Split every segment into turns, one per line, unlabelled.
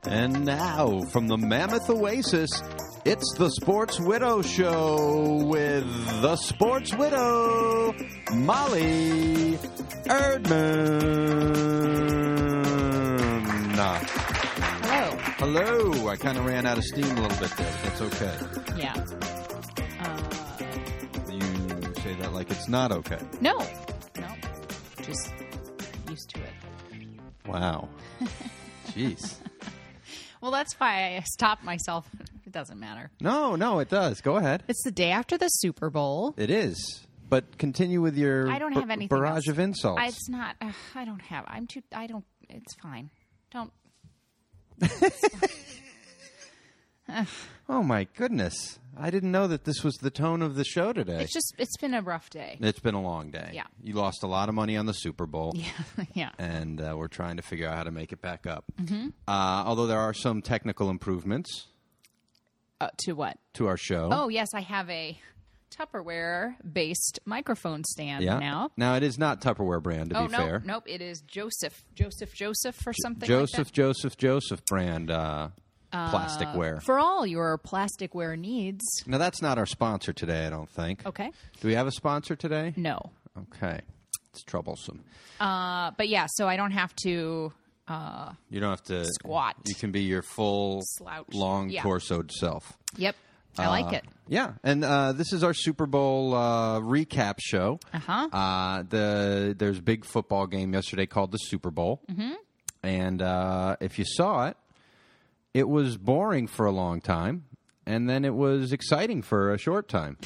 And now, from the Mammoth Oasis, it's the Sports Widow Show with the Sports Widow, Molly Erdman.
Hello.
Hello. I kind of ran out of steam a little bit there, but that's okay.
Yeah.
You say that like it's not okay.
No. Just used to it.
Wow. Jeez.
Well, that's why I stopped myself. It doesn't matter.
No, it does. Go ahead.
It's the day after the Super Bowl.
It is. But continue with your
I don't have anything
barrage
else.
of insults.
It's not. I don't have. It's fine. Don't.
Oh, my goodness. I didn't know that this was the tone of the show today.
It's been a rough day.
It's been a long day.
Yeah.
You lost a lot of money on the Super Bowl.
Yeah.
And we're trying to figure out how to make it back up.
Mm-hmm.
Although there are some technical improvements.
To what?
To our show.
Oh, yes. I have a Tupperware-based microphone stand now.
Now, it is not Tupperware brand, to be fair.
Nope. It is Joseph or something
Joseph brand plasticware.
For all your plasticware needs.
Now, that's not our sponsor today, I don't think.
Okay.
Do we have a sponsor today?
No.
Okay. It's troublesome.
But yeah, so I don't have to...
you don't have to...
squat.
You can be your full,
slouch,
long-torsoed self.
Yep. I like it.
Yeah, and this is our Super Bowl recap show. There's a big football game yesterday called the Super Bowl. Mm-hmm. And if you saw it, it was boring for a long time, and then it was exciting for a short time.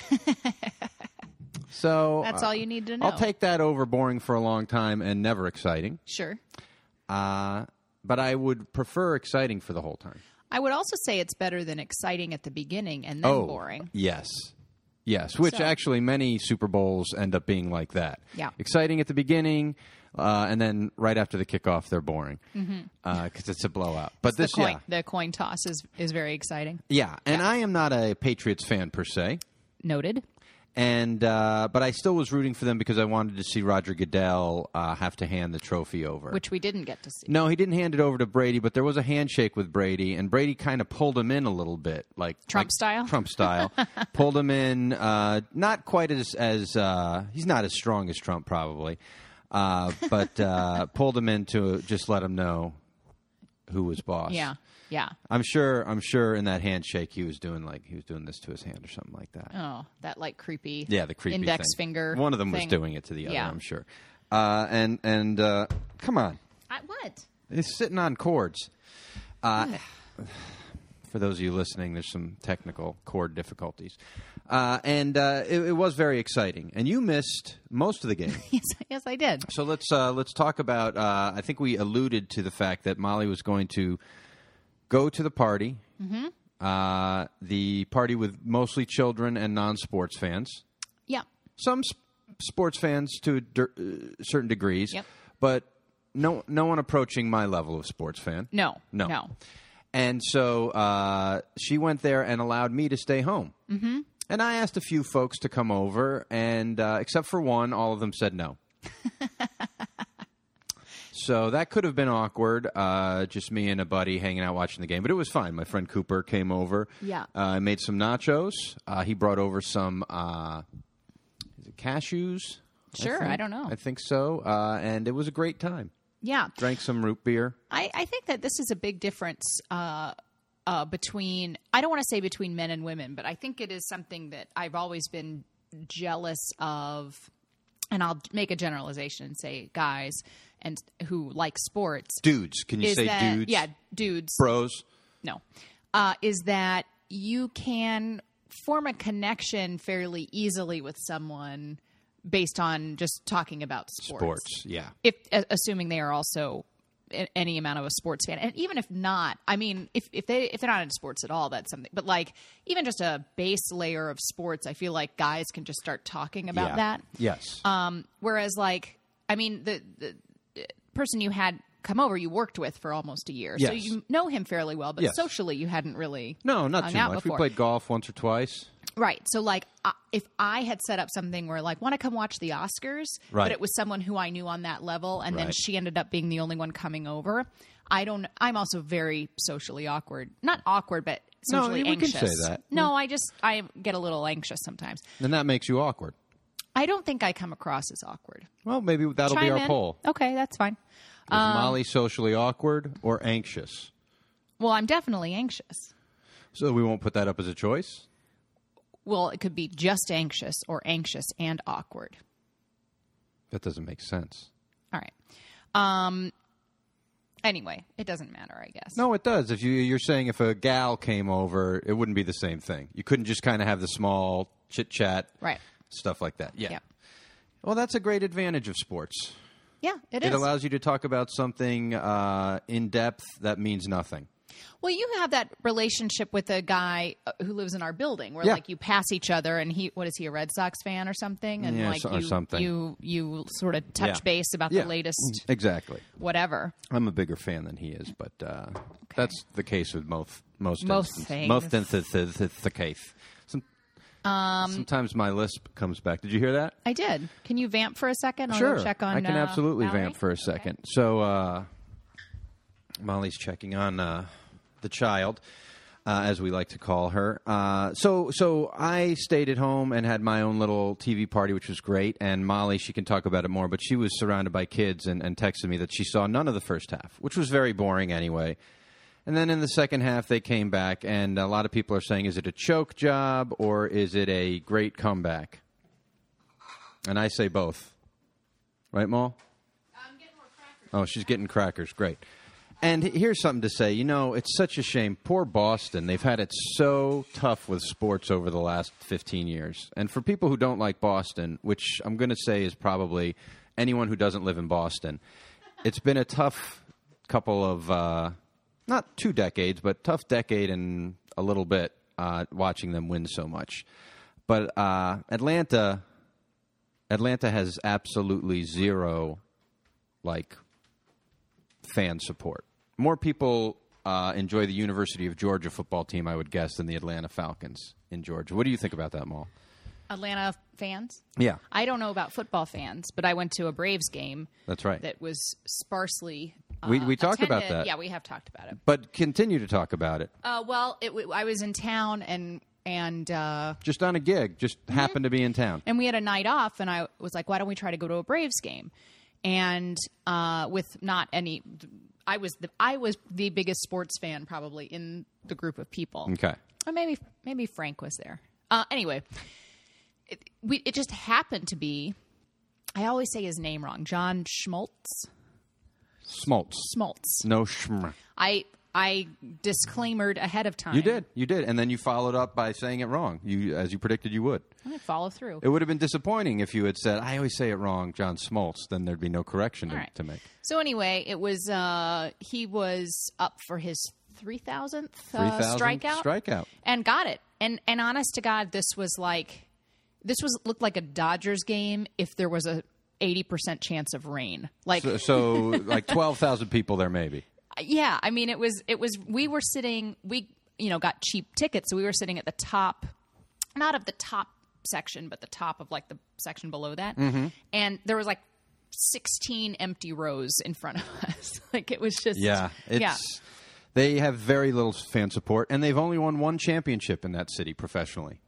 So
that's all you need to know.
I'll take that over boring for a long time and never exciting.
Sure.
But I would prefer exciting for the whole time.
I would also say it's better than exciting at the beginning and then boring.
Yes, which actually many Super Bowls end up being like that.
Yeah.
Exciting at the beginning, and then right after the kickoff, they're boring because it's a blowout. But
the coin toss is very exciting.
Yeah, and I am not a Patriots fan per se.
Noted.
And but I still was rooting for them because I wanted to see Roger Goodell have to hand the trophy over.
Which we didn't get to see.
No, he didn't hand it over to Brady, but there was a handshake with Brady, and Brady kind of pulled him in a little bit.
Trump style?
Trump style. Pulled him in, not quite as he's not as strong as Trump probably, but pulled him in to just let him know who was boss.
Yeah.
I'm sure in that handshake he was doing this to his hand or something like that.
Oh, that creepy.
Yeah, the creepy
index finger.
One of them was doing it to the other, I'm sure. And come on.
What?
He's sitting on cords. For those of you listening, there's some technical cord difficulties. And it was very exciting. And you missed most of the game.
Yes, I did.
So let's talk about I think we alluded to the fact that Molly was going to go to the party, the party with mostly children and non-sports fans.
Yeah.
Some sports fans to certain degrees, but no one approaching my level of sports fan.
No.
And so she went there and allowed me to stay home. Mm-hmm. And I asked a few folks to come over, and except for one, all of them said no. So that could have been awkward, just me and a buddy hanging out watching the game. But it was fine. My friend Cooper came over.
Yeah.
I made some nachos. He brought over some is it cashews?
Sure, I don't know.
I think so. And it was a great time.
Yeah.
Drank some root beer.
I think that this is a big difference between, I don't want to say between men and women, but I think it is something that I've always been jealous of. And I'll make a generalization and say guys and who like sports.
Dudes. Can you say dudes?
Yeah, dudes.
Bros?
No. Is that you can form a connection fairly easily with someone based on just talking about sports.
Yeah.
Assuming they are also any amount of a sports fan. And even if not, I mean, if they're not into sports at all, that's something. But even just a base layer of sports, I feel like guys can just start talking about that.
Yes.
Whereas the person you had come over, you worked with for almost a year.
Yes.
So you know him fairly well, but socially you hadn't really
not
hung
too
out
much.
before.
We played golf once or twice.
Right. So, if I had set up something where, want to come watch the Oscars,
right,
but it was someone who I knew on that level, and then she ended up being the only one coming over, I'm also very socially awkward. Not awkward, but socially anxious.
We can say that.
No, I get a little anxious sometimes.
And that makes you awkward.
I don't think I come across as awkward.
Well, maybe that'll be our poll.
Okay, that's fine.
Is Molly socially awkward or anxious?
Well, I'm definitely anxious.
So we won't put that up as a choice?
Well, it could be just anxious or anxious and awkward.
That doesn't make sense.
All right. Anyway, it doesn't matter, I guess.
No, it does. If you're saying if a gal came over, it wouldn't be the same thing. You couldn't just kind of have the small chit-chat,
right?
Stuff like that. Yeah.
Yep.
Well, that's a great advantage of sports.
Yeah, it is.
It allows you to talk about something in depth that means nothing.
Well, you have that relationship with a guy who lives in our building where, like, you pass each other, and is he, a Red Sox fan or something? And
or something.
You sort of touch base about the latest,
exactly,
whatever.
I'm a bigger fan than he is, but that's the case with most
things.
Most instances, it's the case. Sometimes my lisp comes back. Did you hear that?
I did. Can you vamp for a second?
Sure.
I'll check on
I can absolutely
Mallory?
vamp for a second.
Okay.
So Molly's checking on the child, as we like to call her. So I stayed at home and had my own little TV party, which was great. And Molly, she can talk about it more, but she was surrounded by kids and texted me that she saw none of the first half, which was very boring anyway. And then in the second half, they came back, and a lot of people are saying, is it a choke job or is it a great comeback? And I say both. Right, Maul?
I'm getting more crackers.
Oh, she's getting crackers. Great. And here's something to say. You know, it's such a shame. Poor Boston. They've had it so tough with sports over the last 15 years. And for people who don't like Boston, which I'm going to say is probably anyone who doesn't live in Boston, it's been a tough couple of... not 2 decades, but tough decade and a little bit watching them win so much. But Atlanta has absolutely zero, fan support. More people enjoy the University of Georgia football team, I would guess, than the Atlanta Falcons in Georgia. What do you think about that, Maul?
Atlanta fans?
Yeah.
I don't know about football fans, but I went to a Braves game.
That's right.
That was sparsely
we talked
attended.
about that.
Yeah, we have talked about it.
But continue to talk about it.
Well, I was in town and
just on a gig, just happened to be in town.
And we had a night off, and I was like, why don't we try to go to a Braves game? And with not any... I was the biggest sports fan probably in the group of people.
Okay.
Or maybe Frank was there. Anyway... It just happened to be, I always say his name wrong, John Schmaltz.
Smoltz. No schm.
I disclaimered ahead of time.
You did. And then you followed up by saying it wrong, as you predicted you would.
I'm going to follow through.
It would have been disappointing if you had said, I always say it wrong, John Smoltz. Then there'd be no correction to make.
So anyway, it was he was up for his 3,000th strikeout. And got it. And honest to God, this looked like a Dodgers game if there was a 80% chance of rain.
So 12,000 people there maybe.
Yeah, I mean it was we got cheap tickets, so we were sitting at the top, not of the top section, but the top of the section below that. Mm-hmm. And there was 16 empty rows in front of us. It was just They have very little fan support, and they've only won one championship in that city professionally.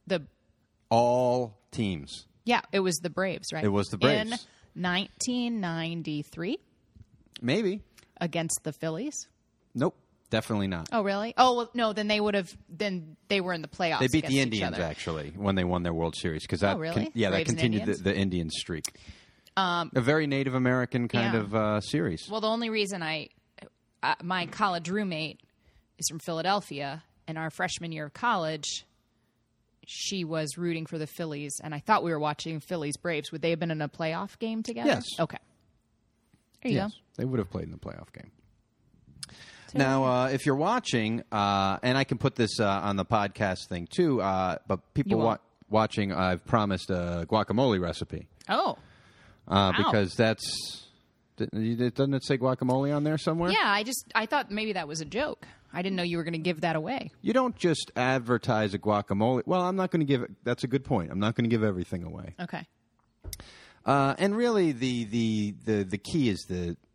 All teams. Yeah, it was the Braves, right?
It was the Braves.
In 1993?
Maybe.
Against the Phillies?
Nope, definitely not.
Oh, really? Oh, well, no, then they were in the playoffs.
They beat the Indians, actually, when they won their World Series.
Really?
That continued the Indian streak. A very Native American kind of series.
Well, the only reason my college roommate is from Philadelphia, and our freshman year of college... she was rooting for the Phillies, and I thought we were watching Phillies-Braves. Would they have been in a playoff game together?
Yes.
Okay. There you go.
They would have played in the playoff game. Now, if you're watching, and I can put this on the podcast thing too, but people watching, I've promised a guacamole recipe.
Oh. Wow.
Because doesn't it say guacamole on there somewhere?
Yeah, I thought maybe that was a joke. I didn't know you were going to give that away.
You don't just advertise a guacamole. Well, I'm not going to give it. That's a good point. I'm not going to give everything away.
Okay.
And really, the key is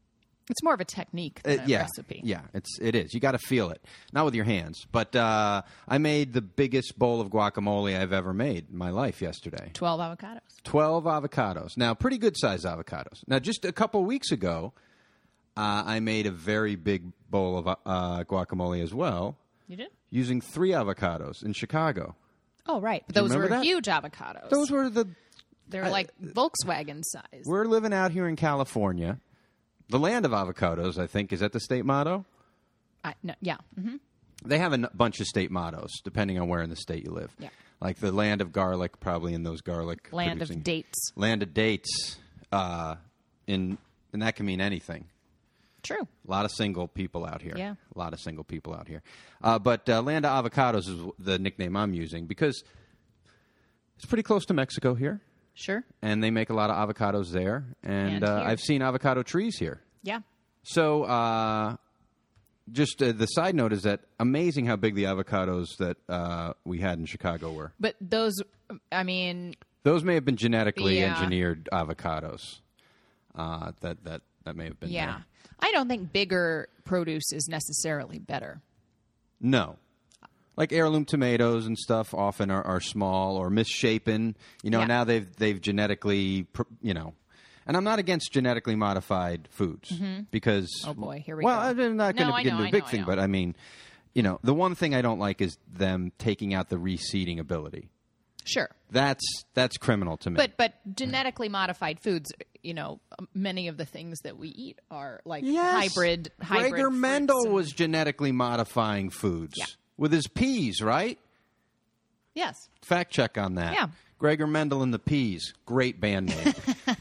It's more of a technique than a recipe.
Yeah, it is. You got to feel it, not with your hands. But I made the biggest bowl of guacamole I've ever made in my life yesterday.
12 avocados.
12 avocados. Now, pretty good-sized avocados. Now, just a couple weeks ago, I made a very big bowl of guacamole as well.
You did?
Using 3 avocados in Chicago.
Oh, right. But those were huge avocados.
Those were
They're like Volkswagen size.
We're living out here in California. The land of avocados, I think, is that the state motto?
No, yeah. Mm-hmm.
They have a bunch of state mottos, depending on where in the state you live.
Yeah.
Like the land of garlic, probably in those garlic.
Land of dates.
Land of dates. And that can mean anything.
True.
A lot of single people out here.
Yeah.
A lot of single people out here. But Land of Avocados is the nickname I'm using because it's pretty close to Mexico here.
Sure.
And they make a lot of avocados there. And I've seen avocado trees here.
Yeah.
So just the side note is that amazing how big the avocados that we had in Chicago were.
But those, I mean...
Those may have been genetically engineered avocados. That may have been there.
I don't think bigger produce is necessarily better.
No. Like heirloom tomatoes and stuff often are small or misshapen. Now they've genetically, and I'm not against genetically modified foods because...
Oh, boy, here we go.
Well, I'm not going to get into a big thing, but I mean, the one thing I don't like is them taking out the reseeding ability.
Sure.
That's criminal to me.
But genetically modified foods, many of the things that we eat are like hybrid
Gregor Mendel was genetically modifying foods.
Yeah.
With his peas, right?
Yes.
Fact check on that.
Yeah.
Gregor Mendel and the Peas. Great band name.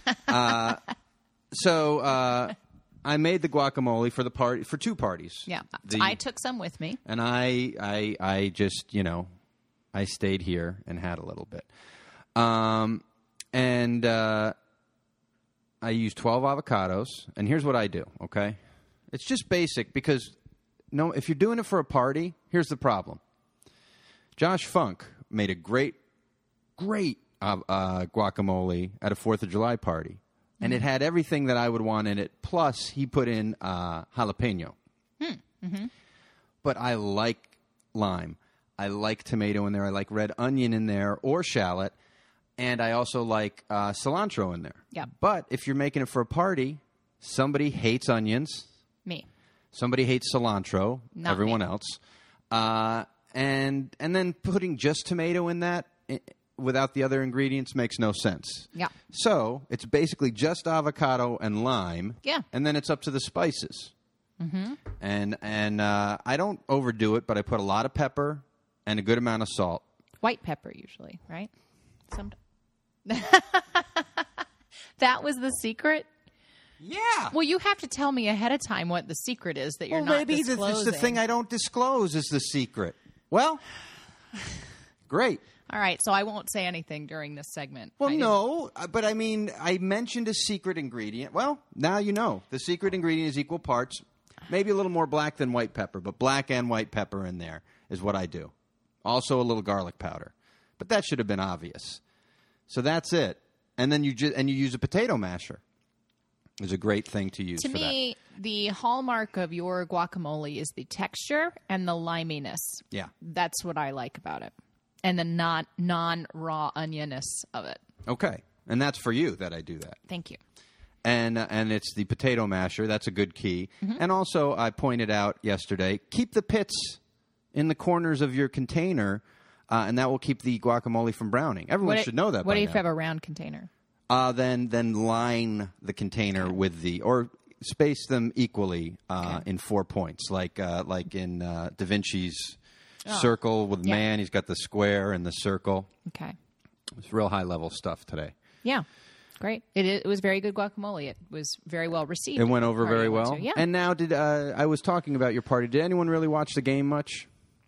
So I made the guacamole for the party for 2 parties.
Yeah. I took some with me.
And I just, I stayed here and had a little bit. And I used 12 avocados. And here's what I do, okay? It's just basic because... No, if you're doing it for a party, here's the problem. Josh Funk made a great guacamole at a 4th of July party. And it had everything that I would want in it. Plus, he put in jalapeno.
Mm-hmm.
But I like lime. I like tomato in there. I like red onion in there or shallot. And I also like cilantro in there.
Yeah.
But if you're making it for a party, somebody hates onions.
Me.
Somebody hates cilantro.
Not
everyone
me.
else. And then putting just tomato in that without the other ingredients makes no sense.
Yeah.
So it's basically just avocado and lime.
Yeah.
And then it's up to the spices.
Mm-hmm.
And I don't overdo it, but I put a lot of pepper and a good amount of salt.
White pepper usually, right? That was the secret?
Yeah.
Well, you have to tell me ahead of time what the secret is that you're not disclosing.
Maybe it's the thing I don't disclose is the secret. Well, great.
All right, so I won't say anything during this segment.
Well, no, but I mean, I mentioned a secret ingredient. Well, now you know. The secret ingredient is equal parts, maybe a little more black than white pepper, but black and white pepper in there is what I do. Also a little garlic powder. But that should have been obvious. So that's it. And then you use a potato masher. Is a great thing to use.
To me, the hallmark of your guacamole is the texture and the liminess.
Yeah.
That's what I like about it. And the non-raw onionness of it.
Okay. And that's for you that I do that.
Thank you.
And it's the potato masher. That's a good key. Mm-hmm. And also, I pointed out yesterday, keep the pits in the corners of your container, and that will keep the guacamole from browning. Everyone should know that.
What if you have a round container?
Then line the container with or space them equally in 4 points, like in Da Vinci's circle with man. He's got the square and the circle.
Okay,
it's real high level stuff today.
Yeah, great. It was very good guacamole. It was very well received.
It went over very well.
Yeah.
And now, I was talking about your party? Did anyone really watch the game much?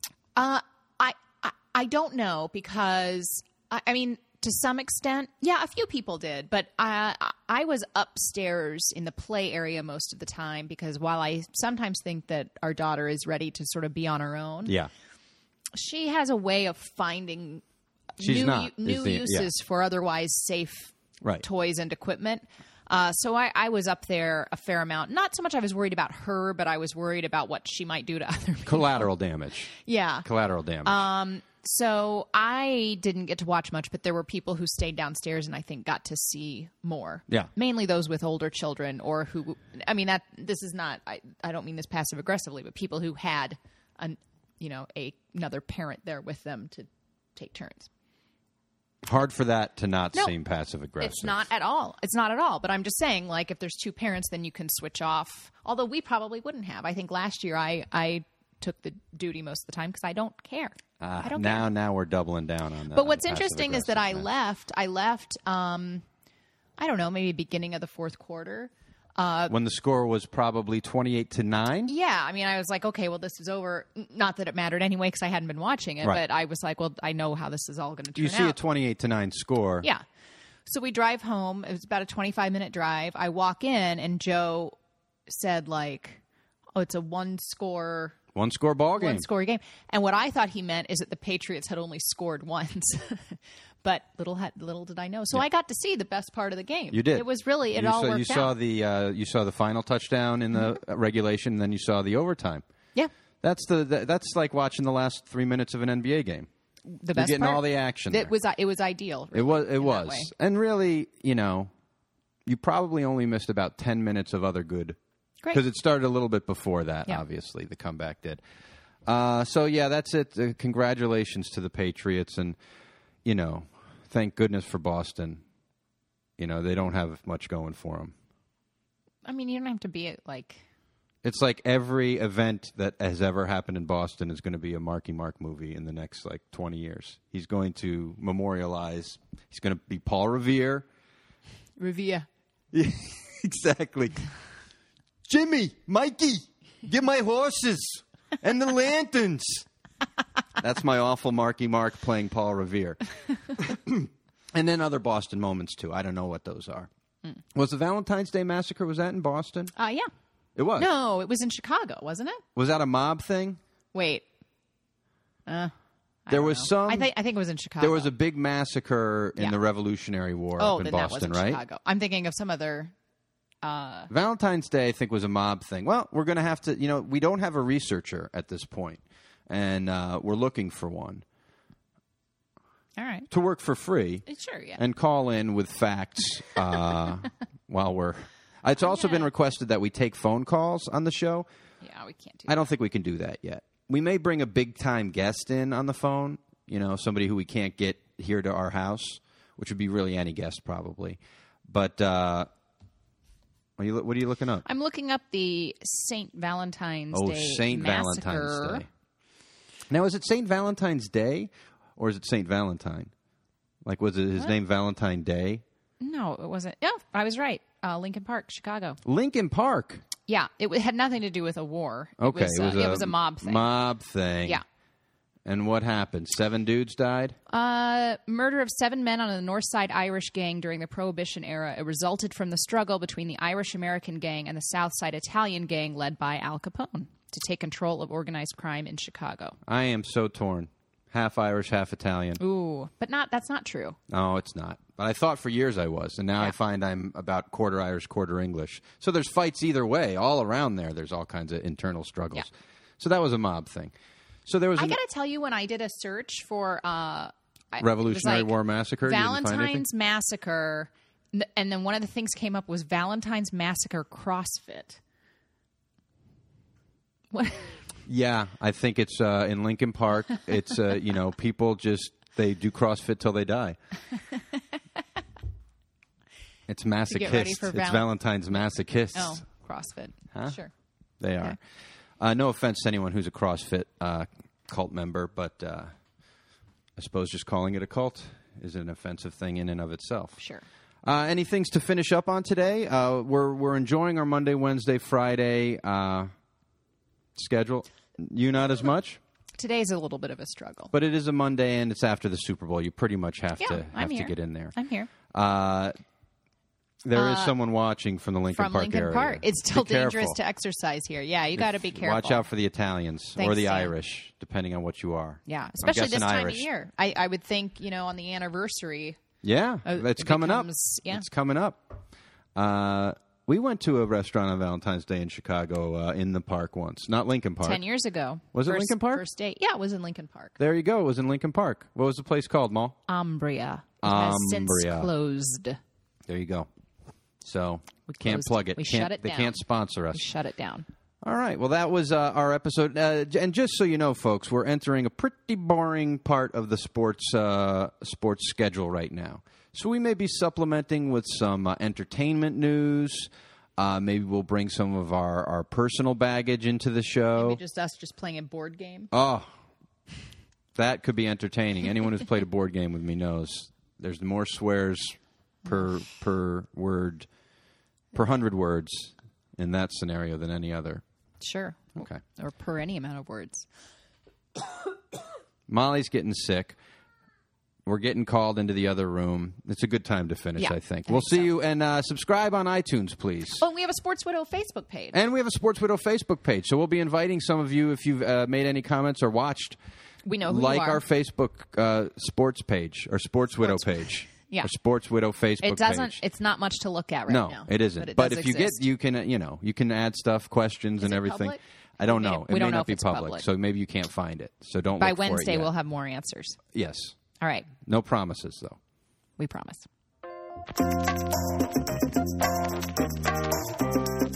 I don't know because I mean. To some extent, yeah, a few people did, but I was upstairs in the play area most of the time because while I sometimes think that our daughter is ready to sort of be on her own, she has a way of finding new uses for otherwise safe toys and equipment. So I was up there a fair amount. Not so much I was worried about her, but I was worried about what she might do to other people.
Collateral damage.
Yeah.
Collateral damage.
So I didn't get to watch much, but there were people who stayed downstairs and I think got to see more.
Yeah.
Mainly those with older children or who, I mean, this is not, I don't mean this passive aggressively, but people who had another parent there with them to take turns.
Hard for that to not seem passive aggressive.
It's not at all. It's not at all. But I'm just saying, like, if there's two parents, then you can switch off. Although we probably wouldn't have. I think last year I took the duty most of the time because I don't care. I don't care.
Now we're doubling down on that.
But what's interesting is that I left, I don't know, maybe beginning of the fourth quarter.
When the score was probably 28-9?
Yeah. I mean, I was like, okay, well, this is over. Not that it mattered anyway because I hadn't been watching it.
Right.
But I was like, well, I know how this is all going to turn out.
You see a 28-9 score.
Yeah. So we drive home. It was about a 25-minute drive. I walk in, and Joe said, like, oh, it's a one-score
ball game.
One-score game. And what I thought he meant is that the Patriots had only scored once. But little did I know. So I got to see the best part of the game.
You did.
It was really, all worked out.
You saw the final touchdown in the regulation, and then you saw the overtime.
Yeah.
That's like watching the last 3 minutes of an NBA game.
The best
You're getting
part.
all the action.
It was ideal.
Really, it was.
That way.
And really, you probably only missed about 10 minutes of other good.
Great.
Because it started a little bit before that,
Yeah.
obviously. The comeback did. So, yeah, that's it. Congratulations to the Patriots. And, thank goodness for Boston. They don't have much going for them.
I mean, you don't have to be like...
It's like every event that has ever happened in Boston is going to be a Marky Mark movie in the next, 20 years. He's going to memorialize. He's going to be Paul Revere.
Revere.
Exactly. Jimmy, Mikey, get my horses and the lanterns. That's my awful Marky Mark playing Paul Revere. And then other Boston moments, too. I don't know what those are. Was the Valentine's Day Massacre, was that in Boston?
Yeah.
It was?
No, it was in Chicago, wasn't it?
Was that a mob thing?
Wait.
There was some...
I think it was in Chicago.
There was a big massacre in the Revolutionary War up in
then
Boston,
that was in
right?
Chicago. I'm thinking of some other...
Valentine's Day, I think, was a mob thing. Well, we're going to have to... we don't have a researcher at this point, and we're looking for one.
All right.
To work for free.
Sure, yeah.
And call in with facts while we're... It's also been requested that we take phone calls on the show.
Yeah, we can't do
I don't think we can do that yet. We may bring a big-time guest in on the phone, somebody who we can't get here to our house, which would be really any guest probably. But what are you looking up?
I'm looking up the St. Valentine's Day
St.
Massacre.
Valentine's Day. Now, is it St. Valentine's Day or is it St. Valentine? Like, was it his name Valentine Day?
No, it wasn't. Yeah, I was right. Lincoln Park, Chicago.
Lincoln Park?
Yeah, it had nothing to do with a war.
Okay.
It was a mob thing.
Mob thing.
Yeah.
And what happened? 7 dudes died?
Murder of 7 men on the North Side Irish gang during the Prohibition era. It resulted from the struggle between the Irish-American gang and the South Side Italian gang led by Al Capone to take control of organized crime in Chicago.
I am so torn. Half Irish, half Italian.
Ooh, but that's not true.
No, it's not. But I thought for years I was, and now I find I'm about quarter Irish, quarter English. So there's fights either way. All around there, there's all kinds of internal struggles. Yeah. So that was a mob thing. So there was.
I got to tell you, when I did a search for
Revolutionary War Massacre,
Valentine's Massacre, and then one of the things came up was Valentine's Massacre CrossFit. What?
Yeah, I think it's in Lincoln Park. It's people they do CrossFit till they die. It's masochist. It's Valentine's masochist.
Oh, CrossFit.
Huh?
Sure.
They are. No offense to anyone who's a CrossFit cult member, but I suppose just calling it a cult is an offensive thing in and of itself.
Sure.
Any things to finish up on today? We're enjoying our Monday, Wednesday, Friday schedule. You not as much?
Today's a little bit of a struggle.
But it is a Monday, and it's after the Super Bowl. You pretty much have to get in there.
I'm here.
There is someone watching from the Lincoln Park area.
Park. It's still dangerous to exercise here. Yeah, you got to be careful.
Watch out for the Italians or the Irish, depending on what you are.
Yeah, especially this time of year. I would think, on the anniversary.
Yeah, it's coming up.
Yeah.
It's coming up. We went to a restaurant on Valentine's Day in Chicago in the park once. Not Lincoln Park.
10 years ago.
Was it Lincoln Park?
First date. Yeah, it was in Lincoln Park.
There you go. It was in Lincoln Park. What was the place called, Mal?
Umbria. It has since closed.
There you go. So, we can't plug it.
We shut it down.
They can't sponsor us.
We shut it down.
All right. Well, that was our episode. And just so you know, folks, we're entering a pretty boring part of the sports schedule right now. So we may be supplementing with some entertainment news. Maybe we'll bring some of our personal baggage into the show.
Maybe just us playing a board game.
Oh, that could be entertaining. Anyone who's played a board game with me knows there's more swears per word, per 100 words in that scenario than any other.
Sure.
Okay.
Or per any amount of words.
Molly's getting sick. We're getting called into the other room. It's a good time to finish, I think. We'll see you. And subscribe on iTunes, please.
Oh, we have a Sports Widow Facebook page.
And we have a Sports Widow Facebook page. So we'll be inviting some of you, if you've made any comments or watched.
We know who you are.
Like our Facebook sports page, or Sports Widow page.
Yeah.
Or Sports Widow Facebook page.
It's not much to look at right now.
No, it isn't.
But
if you get, you can add stuff, questions, and everything.
Public?
I don't know.
We
it
don't
may
know
not
if
be
it's
public, so maybe you can't find it. So don't
By
look for it
Wednesday,
yet.
we'll have more answers.
Yes.
All right.
No promises, though.
We promise.